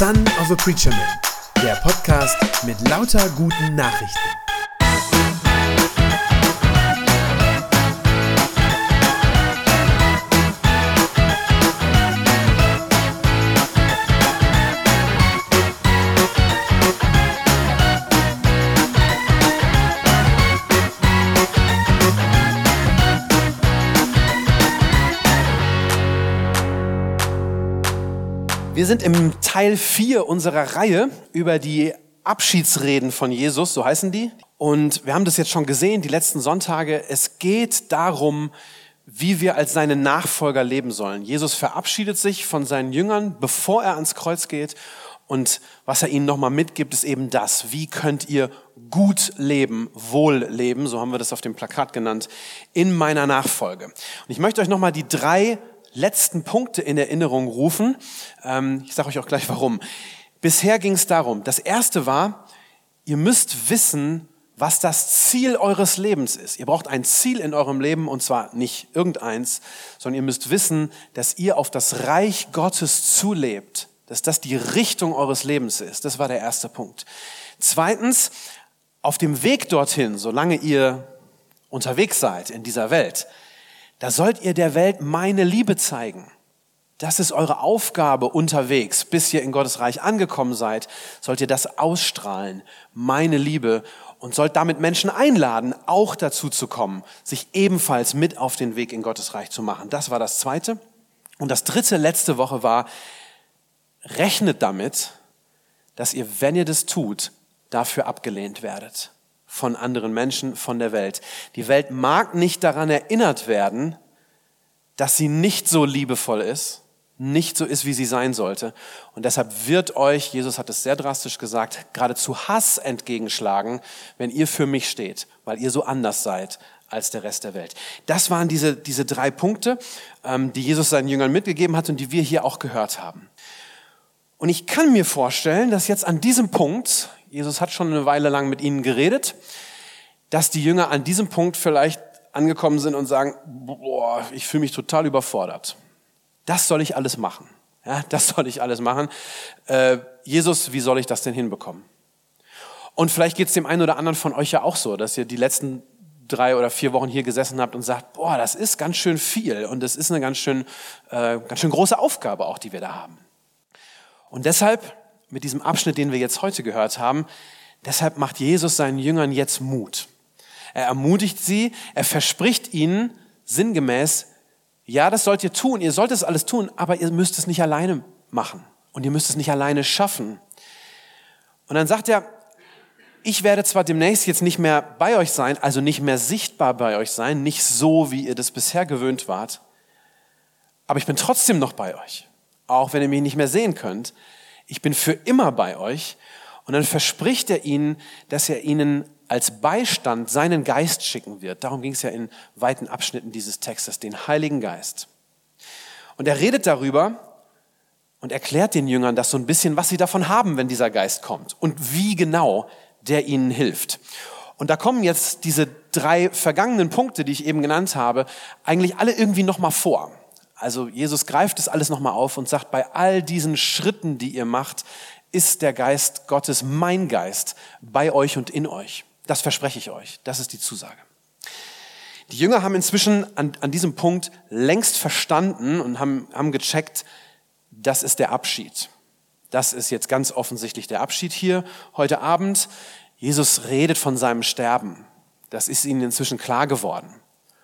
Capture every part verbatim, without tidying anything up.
Son of a Preacher Man, der Podcast mit lauter guten Nachrichten. Wir sind im Teil vier unserer Reihe über die Abschiedsreden von Jesus, so heißen die. Und wir haben das jetzt schon gesehen, die letzten Sonntage. Es geht darum, wie wir als seine Nachfolger leben sollen. Jesus verabschiedet sich von seinen Jüngern, bevor er ans Kreuz geht. Und was er ihnen nochmal mitgibt, ist eben das. Wie könnt ihr gut leben, wohl leben, so haben wir das auf dem Plakat genannt, in meiner Nachfolge. Und ich möchte euch nochmal die drei letzten Punkte in Erinnerung rufen. Ähm, ich sage euch auch gleich warum. Bisher ging es darum, das erste war, ihr müsst wissen, was das Ziel eures Lebens ist. Ihr braucht ein Ziel in eurem Leben und zwar nicht irgendeins, sondern ihr müsst wissen, dass ihr auf das Reich Gottes zulebt, dass das die Richtung eures Lebens ist. Das war der erste Punkt. Zweitens, auf dem Weg dorthin, solange ihr unterwegs seid in dieser Welt, da sollt ihr der Welt meine Liebe zeigen. Das ist eure Aufgabe unterwegs. Bis ihr in Gottes Reich angekommen seid, sollt ihr das ausstrahlen, meine Liebe, und sollt damit Menschen einladen, auch dazu zu kommen, sich ebenfalls mit auf den Weg in Gottes Reich zu machen. Das war das Zweite. Und das Dritte letzte Woche war, rechnet damit, dass ihr, wenn ihr das tut, dafür abgelehnt werdet. Von anderen Menschen, von der Welt. Die Welt mag nicht daran erinnert werden, dass sie nicht so liebevoll ist, nicht so ist, wie sie sein sollte. Und deshalb wird euch, Jesus hat es sehr drastisch gesagt, geradezu Hass entgegenschlagen, wenn ihr für mich steht, weil ihr so anders seid als der Rest der Welt. Das waren diese, diese drei Punkte, die Jesus seinen Jüngern mitgegeben hat und die wir hier auch gehört haben. Und ich kann mir vorstellen, dass jetzt an diesem Punkt, Jesus hat schon eine Weile lang mit ihnen geredet, dass die Jünger an diesem Punkt vielleicht angekommen sind und sagen, boah, ich fühle mich total überfordert. Das soll ich alles machen. Ja, das soll ich alles machen. Äh, Jesus, wie soll ich das denn hinbekommen? Und vielleicht geht es dem einen oder anderen von euch ja auch so, dass ihr die letzten drei oder vier Wochen hier gesessen habt und sagt, boah, das ist ganz schön viel und das ist eine ganz schön, äh, ganz schön große Aufgabe auch, die wir da haben. Und deshalb, mit diesem Abschnitt, den wir jetzt heute gehört haben, deshalb macht Jesus seinen Jüngern jetzt Mut. Er ermutigt sie, er verspricht ihnen sinngemäß, ja, das sollt ihr tun, ihr sollt es alles tun, aber ihr müsst es nicht alleine machen und ihr müsst es nicht alleine schaffen. Und dann sagt er, ich werde zwar demnächst jetzt nicht mehr bei euch sein, also nicht mehr sichtbar bei euch sein, nicht so, wie ihr das bisher gewöhnt wart, aber ich bin trotzdem noch bei euch, auch wenn ihr mich nicht mehr sehen könnt. Ich bin für immer bei euch. Und dann verspricht er ihnen, dass er ihnen als Beistand seinen Geist schicken wird. Darum ging es ja in weiten Abschnitten dieses Textes, den Heiligen Geist. Und er redet darüber und erklärt den Jüngern das so ein bisschen, was sie davon haben, wenn dieser Geist kommt und wie genau der ihnen hilft. Und da kommen jetzt diese drei vergangenen Punkte, die ich eben genannt habe, eigentlich alle irgendwie nochmal vor. Also Jesus greift es alles nochmal auf und sagt, bei all diesen Schritten, die ihr macht, ist der Geist Gottes, mein Geist, bei euch und in euch. Das verspreche ich euch. Das ist die Zusage. Die Jünger haben inzwischen an, an diesem Punkt längst verstanden und haben, haben gecheckt, das ist der Abschied. Das ist jetzt ganz offensichtlich der Abschied hier heute Abend. Jesus redet von seinem Sterben. Das ist ihnen inzwischen klar geworden.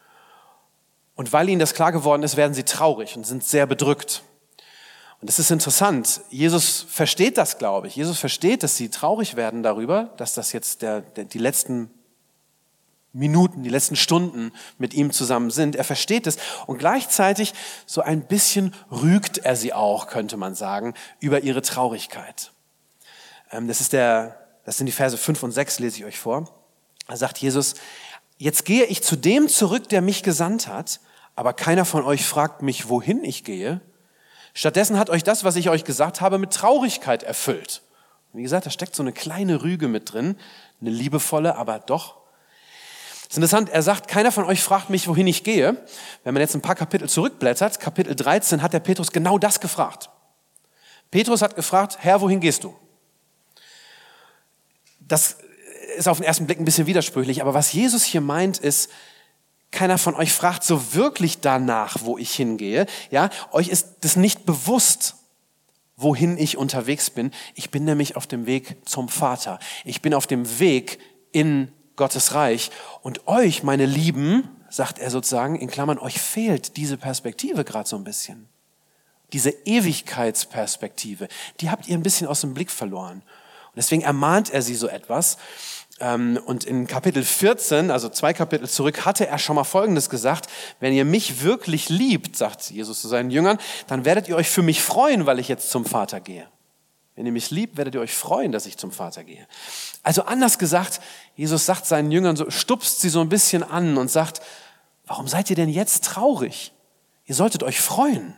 Und weil ihnen das klar geworden ist, werden sie traurig und sind sehr bedrückt. Und das ist interessant. Jesus versteht das, glaube ich. Jesus versteht, dass sie traurig werden darüber, dass das jetzt der, der, die letzten Minuten, die letzten Stunden mit ihm zusammen sind. Er versteht es. Und gleichzeitig so ein bisschen rügt er sie auch, könnte man sagen, über ihre Traurigkeit. Das ist der, das sind die Verse fünf und sechs, lese ich euch vor. Da sagt Jesus, jetzt gehe ich zu dem zurück, der mich gesandt hat, aber keiner von euch fragt mich, wohin ich gehe. Stattdessen hat euch das, was ich euch gesagt habe, mit Traurigkeit erfüllt. Und wie gesagt, da steckt so eine kleine Rüge mit drin, eine liebevolle, aber doch. Das ist interessant, er sagt, keiner von euch fragt mich, wohin ich gehe. Wenn man jetzt ein paar Kapitel zurückblättert, Kapitel dreizehn, hat der Petrus genau das gefragt. Petrus hat gefragt, Herr, wohin gehst du? Das ist auf den ersten Blick ein bisschen widersprüchlich, aber was Jesus hier meint ist, keiner von euch fragt so wirklich danach, wo ich hingehe. Ja, euch ist das nicht bewusst, wohin ich unterwegs bin. Ich bin nämlich auf dem Weg zum Vater. Ich bin auf dem Weg in Gottes Reich. Und euch, meine Lieben, sagt er sozusagen, in Klammern, euch fehlt diese Perspektive gerade so ein bisschen. Diese Ewigkeitsperspektive, die habt ihr ein bisschen aus dem Blick verloren. Und deswegen ermahnt er sie so etwas. Und in Kapitel vierzehn, also zwei Kapitel zurück, hatte er schon mal Folgendes gesagt: Wenn ihr mich wirklich liebt, sagt Jesus zu seinen Jüngern, dann werdet ihr euch für mich freuen, weil ich jetzt zum Vater gehe. Wenn ihr mich liebt, werdet ihr euch freuen, dass ich zum Vater gehe. Also anders gesagt, Jesus sagt seinen Jüngern so, stupst sie so ein bisschen an und sagt, warum seid ihr denn jetzt traurig? Ihr solltet euch freuen.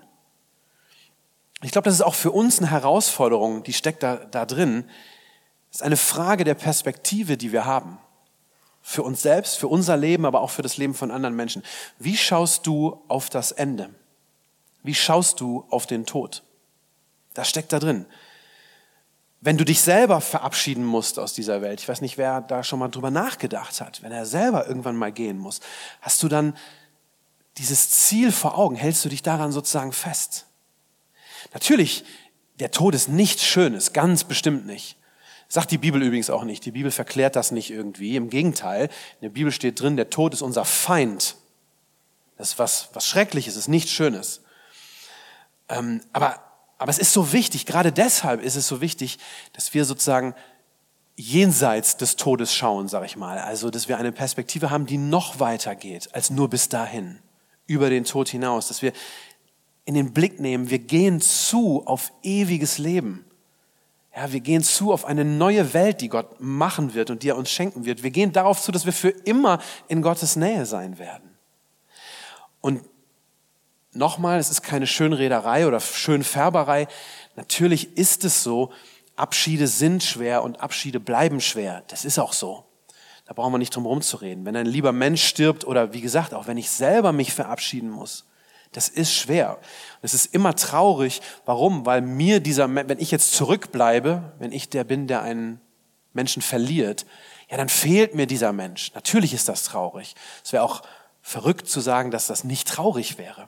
Ich glaube, das ist auch für uns eine Herausforderung, die steckt da, da drin. Das ist eine Frage der Perspektive, die wir haben. Für uns selbst, für unser Leben, aber auch für das Leben von anderen Menschen. Wie schaust du auf das Ende? Wie schaust du auf den Tod? Das steckt da drin. Wenn du dich selber verabschieden musst aus dieser Welt, ich weiß nicht, wer da schon mal drüber nachgedacht hat, wenn er selber irgendwann mal gehen muss, hast du dann dieses Ziel vor Augen, hältst du dich daran sozusagen fest? Natürlich, der Tod ist nichts Schönes, ganz bestimmt nicht. Sagt die Bibel übrigens auch nicht. Die Bibel verklärt das nicht irgendwie. Im Gegenteil, in der Bibel steht drin, der Tod ist unser Feind. Das ist was, was Schreckliches, ist nichts Schönes. Ähm, aber, aber es ist so wichtig, gerade deshalb ist es so wichtig, dass wir sozusagen jenseits des Todes schauen, sag ich mal. Also, dass wir eine Perspektive haben, die noch weiter geht, als nur bis dahin, über den Tod hinaus. Dass wir in den Blick nehmen, wir gehen zu auf ewiges Leben. Ja, wir gehen zu auf eine neue Welt, die Gott machen wird und die er uns schenken wird. Wir gehen darauf zu, dass wir für immer in Gottes Nähe sein werden. Und nochmal, es ist keine Schönrederei oder Schönfärberei. Natürlich ist es so, Abschiede sind schwer und Abschiede bleiben schwer. Das ist auch so. Da brauchen wir nicht drum herum zu reden. Wenn ein lieber Mensch stirbt oder wie gesagt, auch wenn ich selber mich verabschieden muss, das ist schwer. Es ist immer traurig. Warum? Weil mir dieser, wenn ich jetzt zurückbleibe, wenn ich der bin, der einen Menschen verliert, ja, dann fehlt mir dieser Mensch. Natürlich ist das traurig. Es wäre auch verrückt zu sagen, dass das nicht traurig wäre.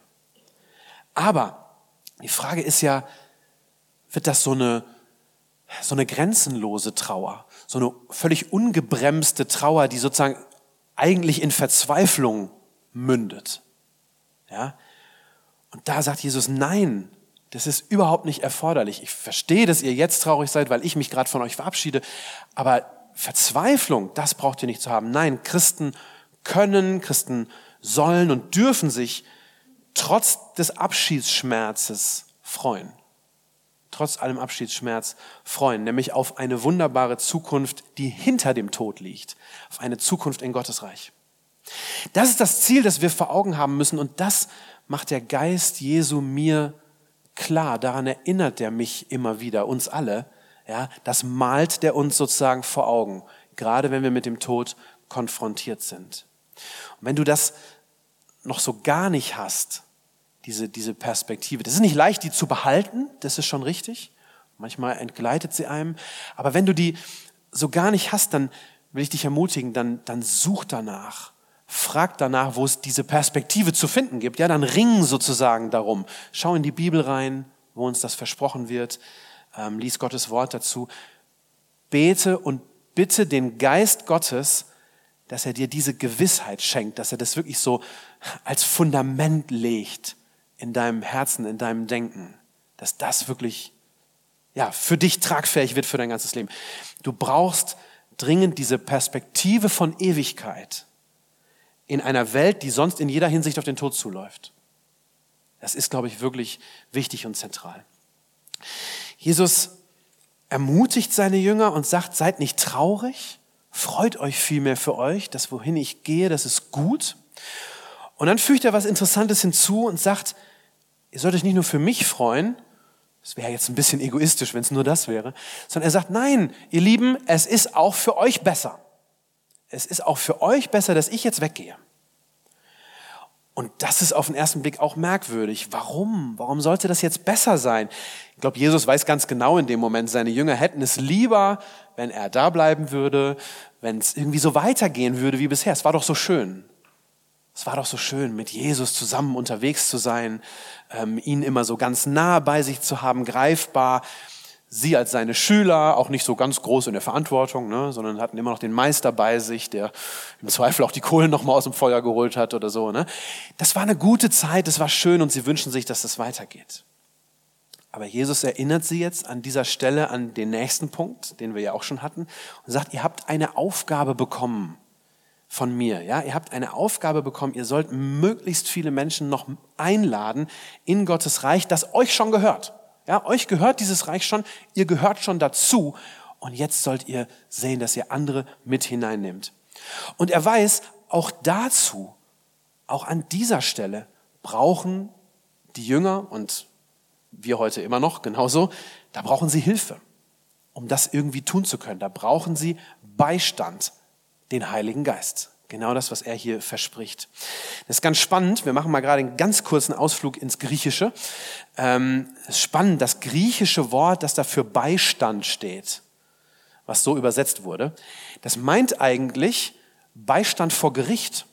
Aber die Frage ist ja, wird das so eine, so eine grenzenlose Trauer, so eine völlig ungebremste Trauer, die sozusagen eigentlich in Verzweiflung mündet? Ja? Und da sagt Jesus, nein, das ist überhaupt nicht erforderlich. Ich verstehe, dass ihr jetzt traurig seid, weil ich mich gerade von euch verabschiede. Aber Verzweiflung, das braucht ihr nicht zu haben. Nein, Christen können, Christen sollen und dürfen sich trotz des Abschiedsschmerzes freuen. Trotz allem Abschiedsschmerz freuen, nämlich auf eine wunderbare Zukunft, die hinter dem Tod liegt. Auf eine Zukunft in Gottes Reich. Das ist das Ziel, das wir vor Augen haben müssen, und das macht der Geist Jesu mir klar. Daran erinnert er mich immer wieder, uns alle. Ja, das malt der uns sozusagen vor Augen, gerade wenn wir mit dem Tod konfrontiert sind. Und wenn du das noch so gar nicht hast, diese, diese Perspektive, das ist nicht leicht, die zu behalten, das ist schon richtig. Manchmal entgleitet sie einem. Aber wenn du die so gar nicht hast, dann will ich dich ermutigen, dann, dann such danach. Frag danach, wo es diese Perspektive zu finden gibt. Ja, dann ring sozusagen darum. Schau in die Bibel rein, wo uns das versprochen wird. Ähm, lies Gottes Wort dazu. Bete und bitte den Geist Gottes, dass er dir diese Gewissheit schenkt, dass er das wirklich so als Fundament legt in deinem Herzen, in deinem Denken. Dass das wirklich, ja, für dich tragfähig wird für dein ganzes Leben. Du brauchst dringend diese Perspektive von Ewigkeit in einer Welt, die sonst in jeder Hinsicht auf den Tod zuläuft. Das ist, glaube ich, wirklich wichtig und zentral. Jesus ermutigt seine Jünger und sagt, seid nicht traurig, freut euch vielmehr für euch, dass wohin ich gehe, das ist gut. Und dann fügt er was Interessantes hinzu und sagt, ihr sollt euch nicht nur für mich freuen, das wäre jetzt ein bisschen egoistisch, wenn es nur das wäre, sondern er sagt, nein, ihr Lieben, es ist auch für euch besser. Es ist auch für euch besser, dass ich jetzt weggehe. Und das ist auf den ersten Blick auch merkwürdig. Warum? Warum sollte das jetzt besser sein? Ich glaube, Jesus weiß ganz genau in dem Moment, seine Jünger hätten es lieber, wenn er da bleiben würde, wenn es irgendwie so weitergehen würde wie bisher. Es war doch so schön. Es war doch so schön, mit Jesus zusammen unterwegs zu sein, ähm, ihn immer so ganz nah bei sich zu haben, greifbar. Sie als seine Schüler, auch nicht so ganz groß in der Verantwortung, ne, sondern hatten immer noch den Meister bei sich, der im Zweifel auch die Kohlen noch mal aus dem Feuer geholt hat oder so. Ne. Das war eine gute Zeit, das war schön und sie wünschen sich, dass das weitergeht. Aber Jesus erinnert sie jetzt an dieser Stelle an den nächsten Punkt, den wir ja auch schon hatten, und sagt, ihr habt eine Aufgabe bekommen von mir. Ja? Ihr habt eine Aufgabe bekommen, ihr sollt möglichst viele Menschen noch einladen in Gottes Reich, das euch schon gehört. Ja, euch gehört dieses Reich schon, ihr gehört schon dazu und jetzt sollt ihr sehen, dass ihr andere mit hineinnehmt. Und er weiß, auch dazu, auch an dieser Stelle brauchen die Jünger und wir heute immer noch genauso, da brauchen sie Hilfe, um das irgendwie tun zu können. Da brauchen sie Beistand, den Heiligen Geist. Genau das, was er hier verspricht. Das ist ganz spannend. Wir machen mal gerade einen ganz kurzen Ausflug ins Griechische. Ähm, es ist spannend, das griechische Wort, das da für Beistand steht, was so übersetzt wurde, das meint eigentlich Beistand vor Gericht.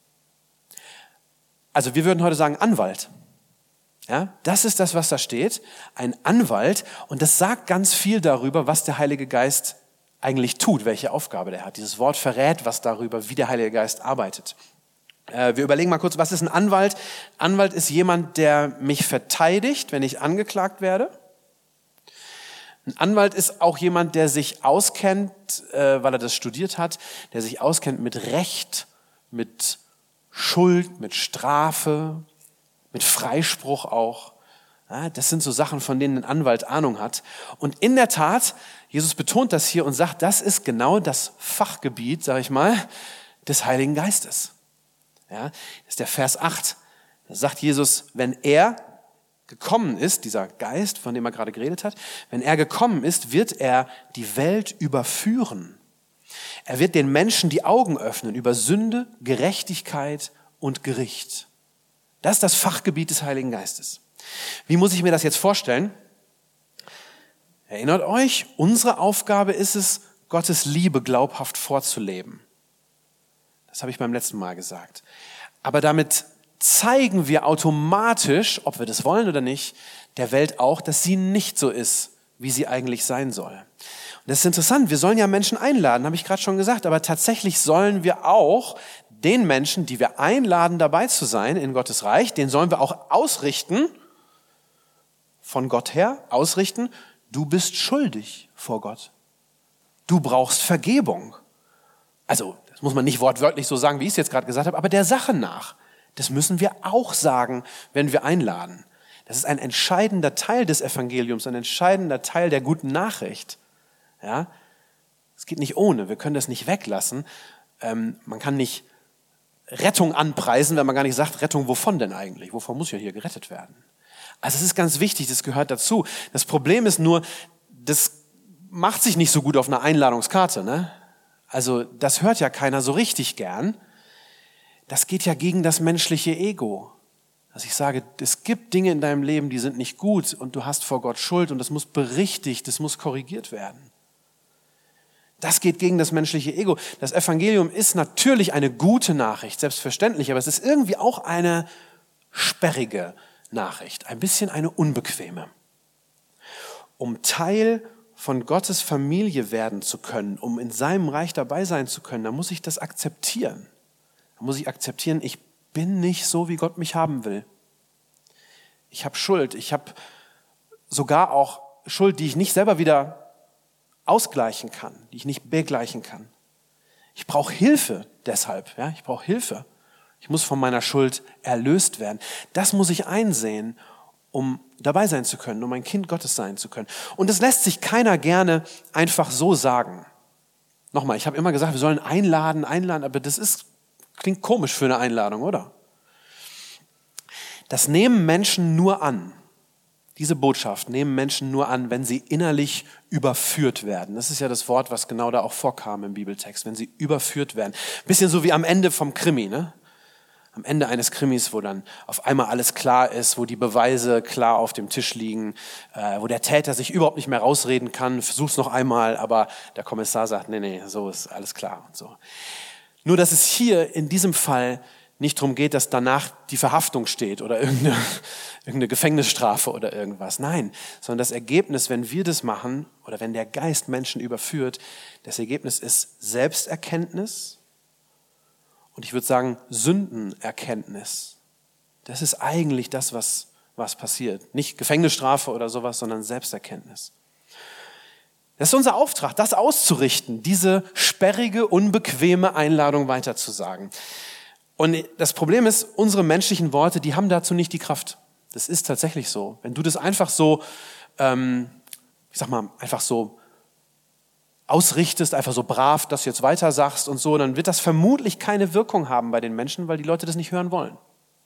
Also wir würden heute sagen Anwalt. Ja, das ist das, was da steht. Ein Anwalt. Und das sagt ganz viel darüber, was der Heilige Geist eigentlich tut, welche Aufgabe der hat. Dieses Wort verrät was darüber, wie der Heilige Geist arbeitet. Äh, wir überlegen mal kurz, was ist ein Anwalt? Anwalt ist jemand, der mich verteidigt, wenn ich angeklagt werde. Ein Anwalt ist auch jemand, der sich auskennt, äh, weil er das studiert hat, der sich auskennt mit Recht, mit Schuld, mit Strafe, mit Freispruch auch. Ja, das sind so Sachen, von denen ein Anwalt Ahnung hat. Und in der Tat, Jesus betont das hier und sagt, das ist genau das Fachgebiet, sage ich mal, des Heiligen Geistes. Ja, das ist der Vers acht. Da sagt Jesus, wenn er gekommen ist, dieser Geist, von dem er gerade geredet hat, wenn er gekommen ist, wird er die Welt überführen. Er wird den Menschen die Augen öffnen über Sünde, Gerechtigkeit und Gericht. Das ist das Fachgebiet des Heiligen Geistes. Wie muss ich mir das jetzt vorstellen? Erinnert euch, unsere Aufgabe ist es, Gottes Liebe glaubhaft vorzuleben. Das habe ich beim letzten Mal gesagt. Aber damit zeigen wir automatisch, ob wir das wollen oder nicht, der Welt auch, dass sie nicht so ist, wie sie eigentlich sein soll. Und das ist interessant, wir sollen ja Menschen einladen, habe ich gerade schon gesagt, aber tatsächlich sollen wir auch den Menschen, die wir einladen, dabei zu sein in Gottes Reich, den sollen wir auch ausrichten, von Gott her ausrichten, du bist schuldig vor Gott. Du brauchst Vergebung. Also, das muss man nicht wortwörtlich so sagen, wie ich es jetzt gerade gesagt habe, aber der Sache nach. Das müssen wir auch sagen, wenn wir einladen. Das ist ein entscheidender Teil des Evangeliums, ein entscheidender Teil der guten Nachricht. Ja? Es geht nicht ohne, wir können das nicht weglassen. Ähm, man kann nicht Rettung anpreisen, wenn man gar nicht sagt, Rettung wovon denn eigentlich? Wovon muss ja hier gerettet werden? Also es ist ganz wichtig, das gehört dazu. Das Problem ist nur, das macht sich nicht so gut auf einer Einladungskarte. Ne? Also das hört ja keiner so richtig gern. Das geht ja gegen das menschliche Ego. Dass ich sage, es gibt Dinge in deinem Leben, die sind nicht gut und du hast vor Gott Schuld und das muss berichtigt, das muss korrigiert werden. Das geht gegen das menschliche Ego. Das Evangelium ist natürlich eine gute Nachricht, selbstverständlich, aber es ist irgendwie auch eine sperrige Nachricht, ein bisschen eine unbequeme. Um Teil von Gottes Familie werden zu können, um in seinem Reich dabei sein zu können, da muss ich das akzeptieren. Da muss ich akzeptieren, ich bin nicht so, wie Gott mich haben will. Ich habe Schuld, ich habe sogar auch Schuld, die ich nicht selber wieder ausgleichen kann, die ich nicht begleichen kann. Ich brauche Hilfe deshalb, ja, ich brauche Hilfe. Ich muss von meiner Schuld erlöst werden. Das muss ich einsehen, um dabei sein zu können, um ein Kind Gottes sein zu können. Und das lässt sich keiner gerne einfach so sagen. Nochmal, ich habe immer gesagt, wir sollen einladen, einladen, aber das ist, klingt komisch für eine Einladung, oder? Das nehmen Menschen nur an. Diese Botschaft nehmen Menschen nur an, wenn sie innerlich überführt werden. Das ist ja das Wort, was genau da auch vorkam im Bibeltext, wenn sie überführt werden. Bisschen so wie am Ende vom Krimi, ne? Am Ende eines Krimis, wo dann auf einmal alles klar ist, wo die Beweise klar auf dem Tisch liegen, äh, wo der Täter sich überhaupt nicht mehr rausreden kann, versuch's noch einmal, aber der Kommissar sagt, nee, nee, so ist alles klar und so. Nur, dass es hier in diesem Fall nicht darum geht, dass danach die Verhaftung steht oder irgendeine, irgendeine Gefängnisstrafe oder irgendwas. Nein, sondern das Ergebnis, wenn wir das machen oder wenn der Geist Menschen überführt, das Ergebnis ist Selbsterkenntnis und ich würde sagen Sündenerkenntnis. Das ist eigentlich das, was, was passiert. Nicht Gefängnisstrafe oder sowas, sondern Selbsterkenntnis. Das ist unser Auftrag, das auszurichten, diese sperrige, unbequeme Einladung weiterzusagen. Und das Problem ist, unsere menschlichen Worte, die haben dazu nicht die Kraft. Das ist tatsächlich so. Wenn du das einfach so, ähm, ich sag mal, einfach so ausrichtest, einfach so brav das jetzt weiter sagst und so, dann wird das vermutlich keine Wirkung haben bei den Menschen, weil die Leute das nicht hören wollen.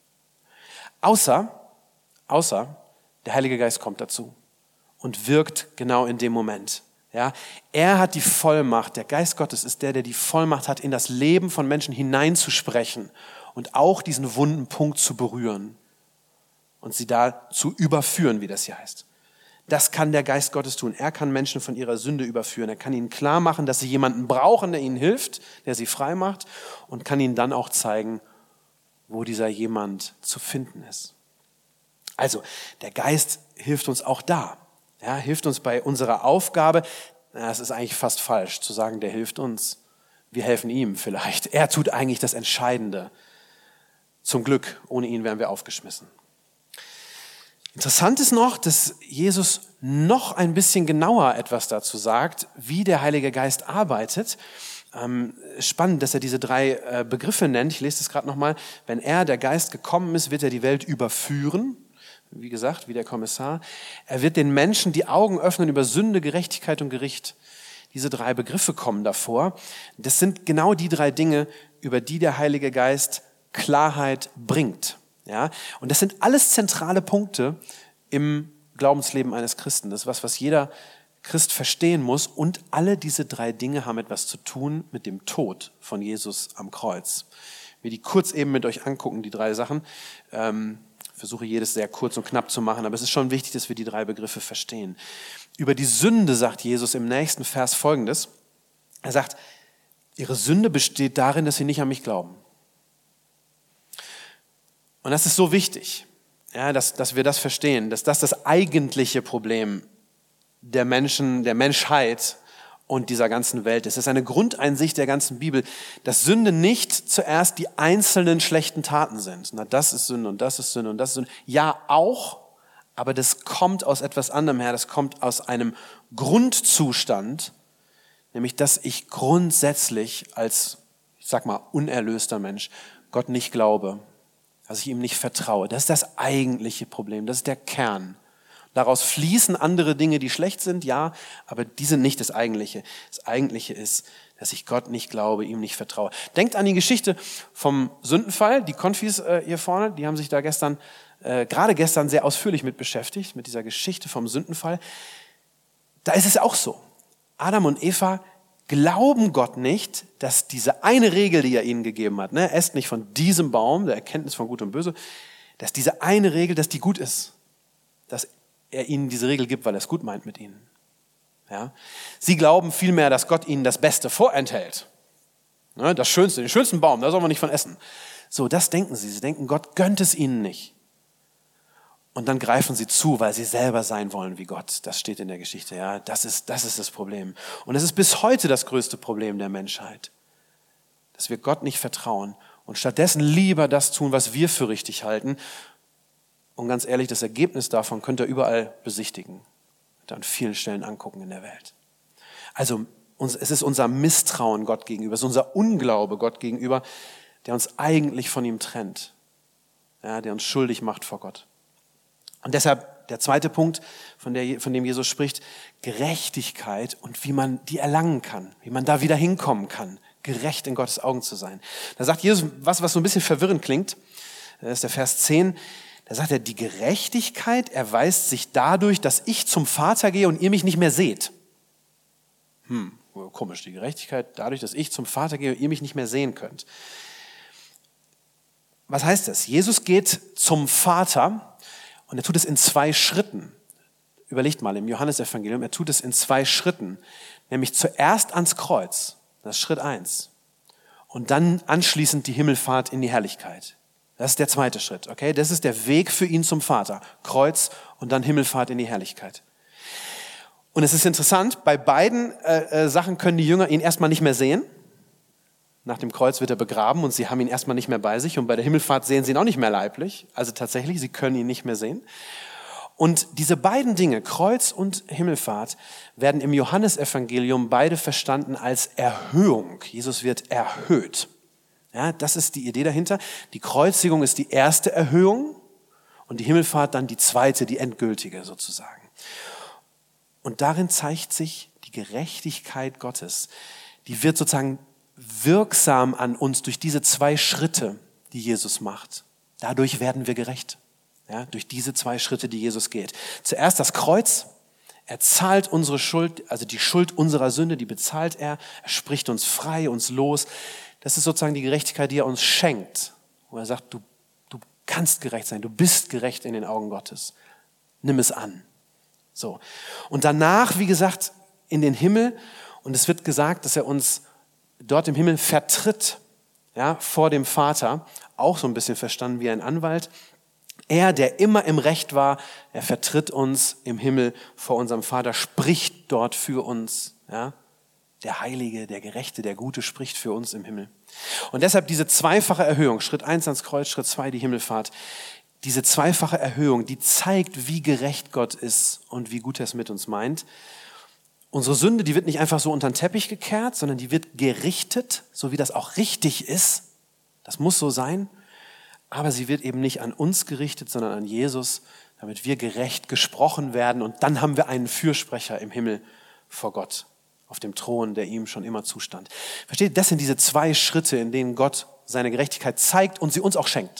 Außer, außer der Heilige Geist kommt dazu und wirkt genau in dem Moment. Ja, er hat die Vollmacht, der Geist Gottes ist der, der die Vollmacht hat, in das Leben von Menschen hineinzusprechen und auch diesen wunden Punkt zu berühren und sie da zu überführen, wie das hier heißt. Das kann der Geist Gottes tun. Er kann Menschen von ihrer Sünde überführen. Er kann ihnen klar machen, dass sie jemanden brauchen, der ihnen hilft, der sie frei macht und kann ihnen dann auch zeigen, wo dieser jemand zu finden ist. Also, der Geist hilft uns auch da. Ja, hilft uns bei unserer Aufgabe. Na, es ist eigentlich fast falsch zu sagen, der hilft uns. Wir helfen ihm vielleicht. Er tut eigentlich das Entscheidende. Zum Glück, ohne ihn wären wir aufgeschmissen. Interessant ist noch, dass Jesus noch ein bisschen genauer etwas dazu sagt, wie der Heilige Geist arbeitet. Ähm, spannend, dass er diese drei äh, Begriffe nennt. Ich lese das gerade nochmal. Wenn er, der Geist, gekommen ist, wird er die Welt überführen. Wie gesagt, wie der Kommissar. Er wird den Menschen die Augen öffnen über Sünde, Gerechtigkeit und Gericht. Diese drei Begriffe kommen davor. Das sind genau die drei Dinge, über die der Heilige Geist Klarheit bringt. Ja? Und das sind alles zentrale Punkte im Glaubensleben eines Christen. Das ist was, was jeder Christ verstehen muss. Und alle diese drei Dinge haben etwas zu tun mit dem Tod von Jesus am Kreuz. Ich will die kurz eben mit euch angucken, die drei Sachen. Ähm, versuche jedes sehr kurz und knapp zu machen, aber es ist schon wichtig, dass wir die drei Begriffe verstehen. Über die Sünde sagt Jesus im nächsten Vers Folgendes. Er sagt, ihre Sünde besteht darin, dass sie nicht an mich glauben. Und das ist so wichtig, ja, dass, dass wir das verstehen, dass das das eigentliche Problem der Menschen, der Menschheit und dieser ganzen Welt ist. Es ist eine Grundeinsicht der ganzen Bibel, dass Sünde nicht zuerst die einzelnen schlechten Taten sind. Na, das ist Sünde und das ist Sünde und das ist Sünde. Ja, auch, aber das kommt aus etwas anderem her. Das kommt aus einem Grundzustand, nämlich, dass ich grundsätzlich als, ich sag mal, unerlöster Mensch Gott nicht glaube, dass ich ihm nicht vertraue. Das ist das eigentliche Problem, das ist der Kern. Daraus fließen andere Dinge, die schlecht sind, ja, aber die sind nicht das Eigentliche. Das Eigentliche ist, dass ich Gott nicht glaube, ihm nicht vertraue. Denkt an die Geschichte vom Sündenfall. Die Konfis äh, hier vorne, die haben sich da gestern, äh, gerade gestern sehr ausführlich mit beschäftigt, mit dieser Geschichte vom Sündenfall. Da ist es auch so. Adam und Eva glauben Gott nicht, dass diese eine Regel, die er ihnen gegeben hat, ne, esst nicht von diesem Baum, der Erkenntnis von Gut und Böse, dass diese eine Regel, dass die gut ist. Dass er ihnen diese Regel gibt, weil er es gut meint mit ihnen. Ja? Sie glauben vielmehr, dass Gott ihnen das Beste vorenthält. Ne, das Schönste, den schönsten Baum, da soll man nicht von essen. So, das denken sie. Sie denken, Gott gönnt es ihnen nicht. Und dann greifen sie zu, weil sie selber sein wollen wie Gott. Das steht in der Geschichte. Ja, das ist, das ist das Problem. Und es ist bis heute das größte Problem der Menschheit, dass wir Gott nicht vertrauen und stattdessen lieber das tun, was wir für richtig halten. Und ganz ehrlich, das Ergebnis davon könnt ihr überall besichtigen. Könnt ihr an vielen Stellen angucken in der Welt. Also es ist unser Misstrauen Gott gegenüber, es ist unser Unglaube Gott gegenüber, der uns eigentlich von ihm trennt. Ja, der uns schuldig macht vor Gott. Und deshalb der zweite Punkt, von, der, von dem Jesus spricht, Gerechtigkeit und wie man die erlangen kann, wie man da wieder hinkommen kann, gerecht in Gottes Augen zu sein. Da sagt Jesus was, was so ein bisschen verwirrend klingt. Das ist der Vers zehn. Da sagt er, die Gerechtigkeit erweist sich dadurch, dass ich zum Vater gehe und ihr mich nicht mehr seht. Hm, komisch, die Gerechtigkeit dadurch, dass ich zum Vater gehe und ihr mich nicht mehr sehen könnt. Was heißt das? Jesus geht zum Vater und er tut es in zwei Schritten. Überlegt mal im Johannesevangelium, er tut es in zwei Schritten. Nämlich zuerst ans Kreuz, das ist Schritt eins. Und dann anschließend die Himmelfahrt in die Herrlichkeit. Das ist der zweite Schritt, okay? Das ist der Weg für ihn zum Vater. Kreuz und dann Himmelfahrt in die Herrlichkeit. Und es ist interessant, bei beiden äh, äh, Sachen können die Jünger ihn erstmal nicht mehr sehen. Nach dem Kreuz wird er begraben und sie haben ihn erstmal nicht mehr bei sich. Und bei der Himmelfahrt sehen sie ihn auch nicht mehr leiblich. Also tatsächlich, sie können ihn nicht mehr sehen. Und diese beiden Dinge, Kreuz und Himmelfahrt, werden im Johannesevangelium beide verstanden als Erhöhung. Jesus wird erhöht. Ja, das ist die Idee dahinter. Die Kreuzigung ist die erste Erhöhung und die Himmelfahrt dann die zweite, die endgültige sozusagen. Und darin zeigt sich die Gerechtigkeit Gottes. Die wird sozusagen wirksam an uns durch diese zwei Schritte, die Jesus macht. Dadurch werden wir gerecht. Ja, durch diese zwei Schritte, die Jesus geht. Zuerst das Kreuz. Er zahlt unsere Schuld, also die Schuld unserer Sünde, die bezahlt er. Er spricht uns frei, uns los. Das ist sozusagen die Gerechtigkeit, die er uns schenkt. Wo er sagt, du, du kannst gerecht sein, du bist gerecht in den Augen Gottes. Nimm es an. So. Und danach, wie gesagt, in den Himmel. Und es wird gesagt, dass er uns dort im Himmel vertritt, ja, vor dem Vater. Auch so ein bisschen verstanden wie ein Anwalt. Er, der immer im Recht war, er vertritt uns im Himmel vor unserem Vater, spricht dort für uns. Ja? Der Heilige, der Gerechte, der Gute spricht für uns im Himmel. Und deshalb diese zweifache Erhöhung, Schritt eins ans Kreuz, Schritt zwei die Himmelfahrt, diese zweifache Erhöhung, die zeigt, wie gerecht Gott ist und wie gut er es mit uns meint. Unsere Sünde, die wird nicht einfach so unter den Teppich gekehrt, sondern die wird gerichtet, so wie das auch richtig ist. Das muss so sein. Aber sie wird eben nicht an uns gerichtet, sondern an Jesus, damit wir gerecht gesprochen werden. Und dann haben wir einen Fürsprecher im Himmel vor Gott, auf dem Thron, der ihm schon immer zustand. Versteht ihr? Das sind diese zwei Schritte, in denen Gott seine Gerechtigkeit zeigt und sie uns auch schenkt.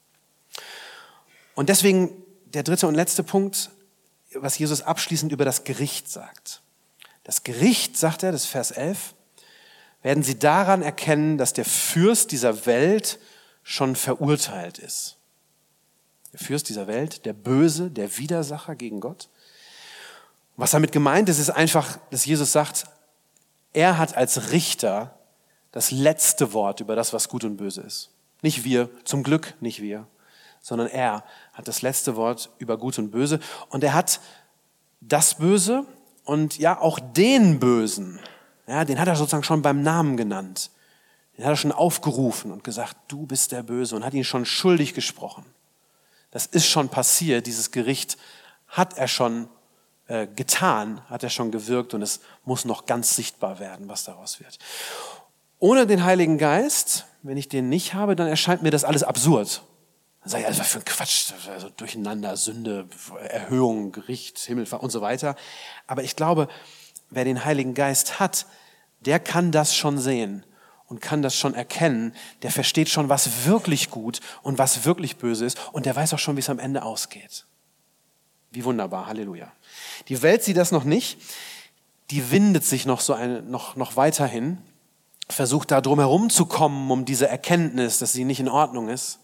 Und deswegen der dritte und letzte Punkt, was Jesus abschließend über das Gericht sagt. Das Gericht, sagt er, das ist Vers elf, werden sie daran erkennen, dass der Fürst dieser Welt schon verurteilt ist. Der Fürst dieser Welt, der Böse, der Widersacher gegen Gott. Was damit gemeint ist, ist einfach, dass Jesus sagt, er hat als Richter das letzte Wort über das, was gut und böse ist. Nicht wir, zum Glück nicht wir, sondern er hat das letzte Wort über gut und böse. Und er hat das Böse und ja auch den Bösen, ja, den hat er sozusagen schon beim Namen genannt. Den hat er schon aufgerufen und gesagt, du bist der Böse, und hat ihn schon schuldig gesprochen. Das ist schon passiert, dieses Gericht hat er schon äh, getan, hat er schon gewirkt, und es muss noch ganz sichtbar werden, was daraus wird. Ohne den Heiligen Geist, wenn ich den nicht habe, dann erscheint mir das alles absurd. Dann sage ich, also was für ein Quatsch, also Durcheinander, Sünde, Erhöhung, Gericht, Himmelfahrt und so weiter. Aber ich glaube, wer den Heiligen Geist hat, der kann das schon sehen. Und kann das schon erkennen, der versteht schon, was wirklich gut und was wirklich böse ist, und der weiß auch schon, wie es am Ende ausgeht. Wie wunderbar, Halleluja. Die Welt sieht das noch nicht, die windet sich noch so eine, noch, noch weiterhin, versucht da drum herum zu kommen, um diese Erkenntnis, dass sie nicht in Ordnung ist.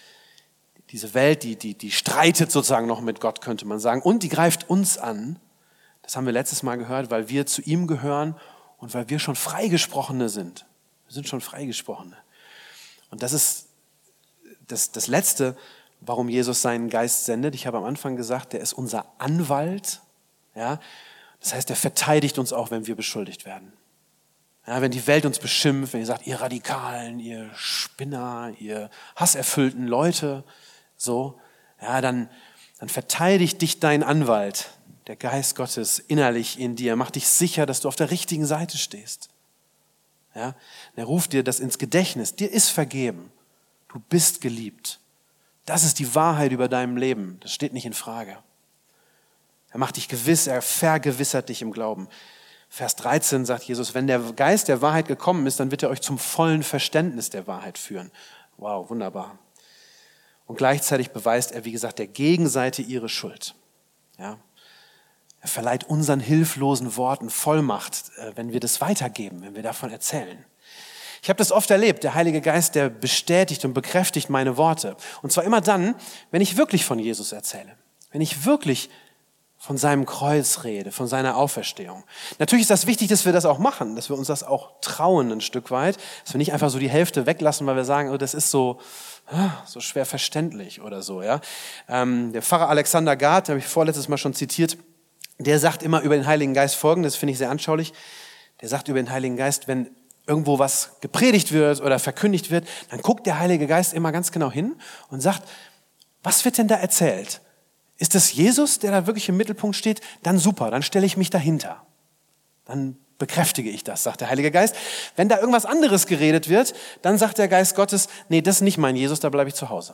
Diese Welt, die, die, die streitet sozusagen noch mit Gott, könnte man sagen, und die greift uns an. Das haben wir letztes Mal gehört, weil wir zu ihm gehören und weil wir schon Freigesprochene sind. Wir sind schon Freigesprochene. Und das ist das, das Letzte, warum Jesus seinen Geist sendet. Ich habe am Anfang gesagt, der ist unser Anwalt. Ja? Das heißt, er verteidigt uns auch, wenn wir beschuldigt werden. Ja, wenn die Welt uns beschimpft, wenn ihr sagt, ihr Radikalen, ihr Spinner, ihr hasserfüllten Leute, so, ja, dann, dann verteidigt dich dein Anwalt, der Geist Gottes, innerlich in dir. Macht dich sicher, dass du auf der richtigen Seite stehst. Ja, er ruft dir das ins Gedächtnis. Dir ist vergeben. Du bist geliebt. Das ist die Wahrheit über deinem Leben. Das steht nicht in Frage. Er macht dich gewiss, er vergewissert dich im Glauben. Vers dreizehn sagt Jesus, wenn der Geist der Wahrheit gekommen ist, dann wird er euch zum vollen Verständnis der Wahrheit führen. Wow, wunderbar. Und gleichzeitig beweist er, wie gesagt, der Gegenseite ihre Schuld. Ja. Er verleiht unseren hilflosen Worten Vollmacht, wenn wir das weitergeben, wenn wir davon erzählen. Ich habe das oft erlebt, der Heilige Geist, der bestätigt und bekräftigt meine Worte. Und zwar immer dann, wenn ich wirklich von Jesus erzähle, wenn ich wirklich von seinem Kreuz rede, von seiner Auferstehung. Natürlich ist das wichtig, dass wir das auch machen, dass wir uns das auch trauen ein Stück weit, dass wir nicht einfach so die Hälfte weglassen, weil wir sagen, oh, das ist so, so schwer verständlich oder so. Ja? Ähm, der Pfarrer Alexander Gard, den habe ich vorletztes Mal schon zitiert, der sagt immer über den Heiligen Geist Folgendes, finde ich sehr anschaulich. Der sagt über den Heiligen Geist, wenn irgendwo was gepredigt wird oder verkündigt wird, dann guckt der Heilige Geist immer ganz genau hin und sagt, was wird denn da erzählt? Ist das Jesus, der da wirklich im Mittelpunkt steht? Dann super, dann stelle ich mich dahinter. Dann bekräftige ich das, sagt der Heilige Geist. Wenn da irgendwas anderes geredet wird, dann sagt der Geist Gottes, nee, das ist nicht mein Jesus, da bleibe ich zu Hause.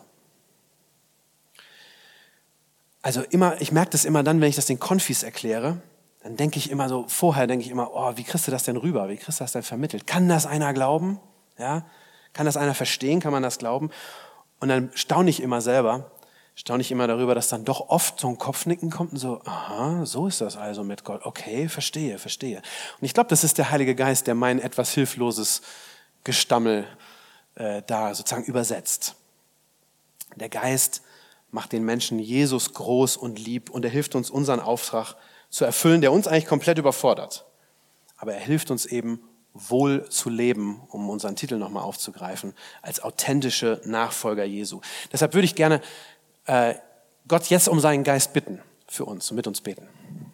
Also immer, ich merke das immer dann, wenn ich das den Konfis erkläre, dann denke ich immer so, vorher denke ich immer, oh, wie kriegst du das denn rüber? Wie kriegst du das denn vermittelt? Kann das einer glauben? Ja? Kann das einer verstehen? Kann man das glauben? Und dann staune ich immer selber, staune ich immer darüber, dass dann doch oft so ein Kopfnicken kommt und so, aha, so ist das also mit Gott. Okay, verstehe, verstehe. Und ich glaube, das ist der Heilige Geist, der mein etwas hilfloses Gestammel äh, da sozusagen übersetzt. Der Geist macht den Menschen Jesus groß und lieb und er hilft uns, unseren Auftrag zu erfüllen, der uns eigentlich komplett überfordert. Aber er hilft uns eben, wohl zu leben, um unseren Titel nochmal aufzugreifen, als authentische Nachfolger Jesu. Deshalb würde ich gerne äh, Gott jetzt um seinen Geist bitten für uns und mit uns beten.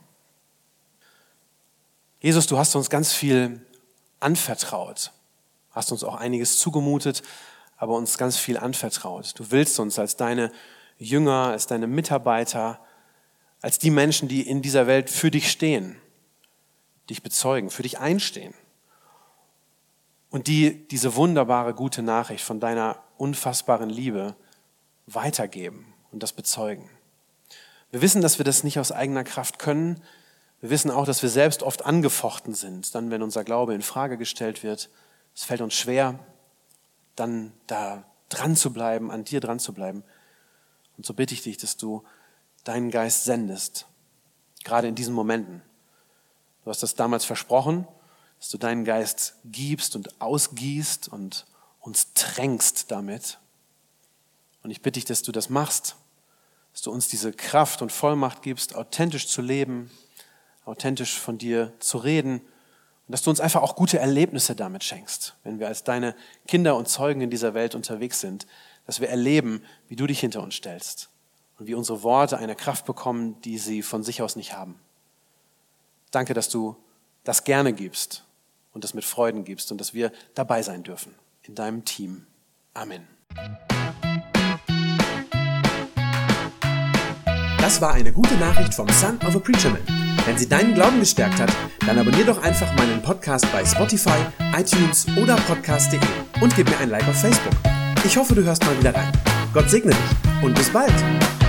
Jesus, du hast uns ganz viel anvertraut, hast uns auch einiges zugemutet, aber uns ganz viel anvertraut. Du willst uns als deine Jünger, als deine Mitarbeiter, als die Menschen, die in dieser Welt für dich stehen, dich bezeugen, für dich einstehen und die diese wunderbare, gute Nachricht von deiner unfassbaren Liebe weitergeben und das bezeugen. Wir wissen, dass wir das nicht aus eigener Kraft können. Wir wissen auch, dass wir selbst oft angefochten sind, dann, wenn unser Glaube in Frage gestellt wird. Es fällt uns schwer, dann da dran zu bleiben, an dir dran zu bleiben. Und so bitte ich dich, dass du deinen Geist sendest, gerade in diesen Momenten. Du hast das damals versprochen, dass du deinen Geist gibst und ausgießt und uns tränkst damit. Und ich bitte dich, dass du das machst, dass du uns diese Kraft und Vollmacht gibst, authentisch zu leben, authentisch von dir zu reden und dass du uns einfach auch gute Erlebnisse damit schenkst, wenn wir als deine Kinder und Zeugen in dieser Welt unterwegs sind, dass wir erleben, wie du dich hinter uns stellst und wie unsere Worte eine Kraft bekommen, die sie von sich aus nicht haben. Danke, dass du das gerne gibst und das mit Freuden gibst und dass wir dabei sein dürfen in deinem Team. Amen. Das war eine gute Nachricht vom Son of a Preacher Man. Wenn sie deinen Glauben gestärkt hat, dann abonnier doch einfach meinen Podcast bei Spotify, iTunes oder podcast punkt de und gib mir ein Like auf Facebook. Ich hoffe, du hörst mal wieder rein. Gott segne dich und bis bald.